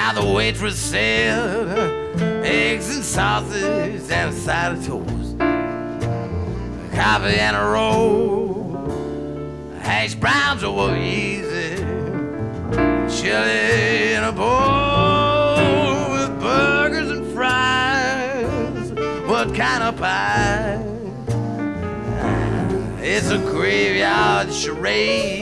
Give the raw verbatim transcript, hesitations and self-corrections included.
How the waitress said, eggs and sausage and a side of toast, coffee and a roll, hash browns over easy, chili in a bowl with burgers and fries. What kind of pie? It's a graveyard charade.